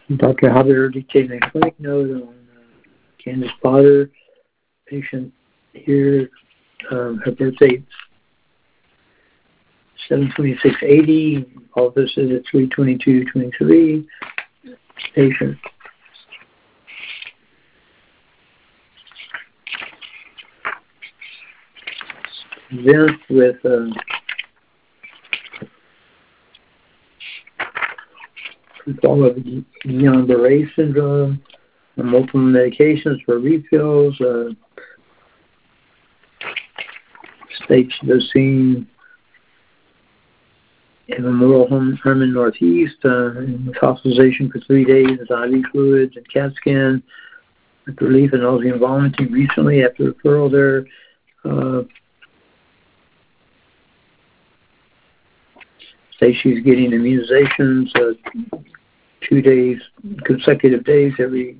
Dr. Haber dictated a clinic note on Candace Potter, patient here. Her birth date 7/26/80. Office is at 3/22/23. Patient. Then with form of Guillain-Barré syndrome, multiple medications for refills, states was seen in Memorial Hermann Northeast, with hospitalization for 3 days with IV fluids and CAT scan, with relief in nausea and vomiting recently after referral there. Say she's getting immunizations 2 days, consecutive days every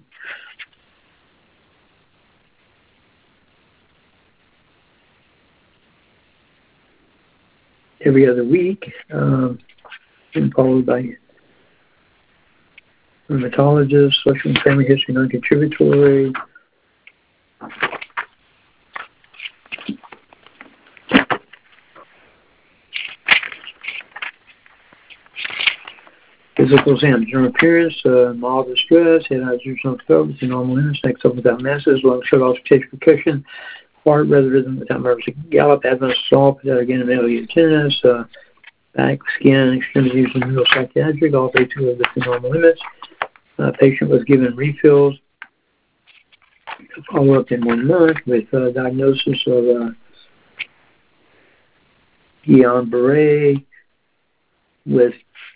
other week, and followed by rheumatologist, social and family history non-contributory. Physical exam, general appearance, mild distress, head hydrogen felt with normal limits, neck up without masses, lung shut off, stage percussion, heart rather rhythm without nervous gallop, abdomen soft without again immediate tenderness, back, skin, extremities, and neuropsychiatric, all day 2 of the normal limits. Patient was given refills to follow up in 1 month with diagnosis of Guillain-Barré with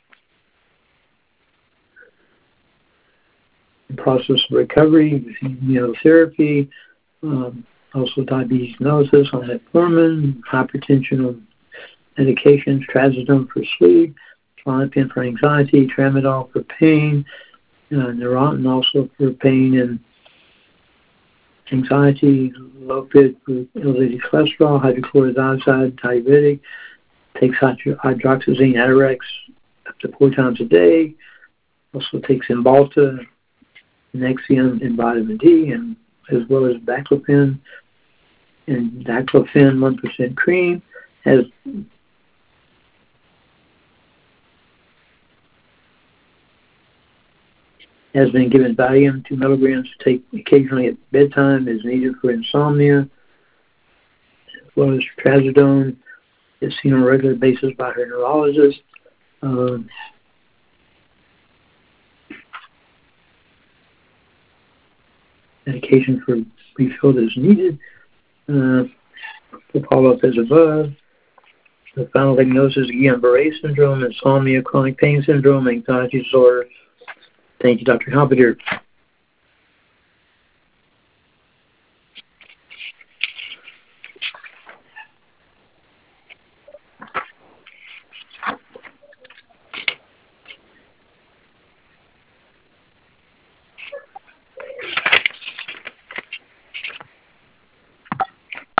process of recovery with immunotherapy, also diabetes mellitus on metformin, hypertension on medications, trazodone for sleep, Klonopin for anxiety, tramadol for pain, Neurontin also for pain and anxiety, Lopid for elevated cholesterol, hydrochloric iodide, diabetic, takes hydroxyzine Atarax up to 4 times a day, also takes Cymbalta, Nexium, and vitamin D, and as well as Baclofen and Daclofen 1% cream. Has been given Valium 2 milligrams to take occasionally at bedtime as needed for insomnia, as well as Trazodone is seen on a regular basis by her neurologist. Medication for refill as needed. The follow-up as above. The final diagnosis is Guillain-Barré syndrome, insomnia, chronic pain syndrome, anxiety disorder. Thank you, Dr. Halpeder.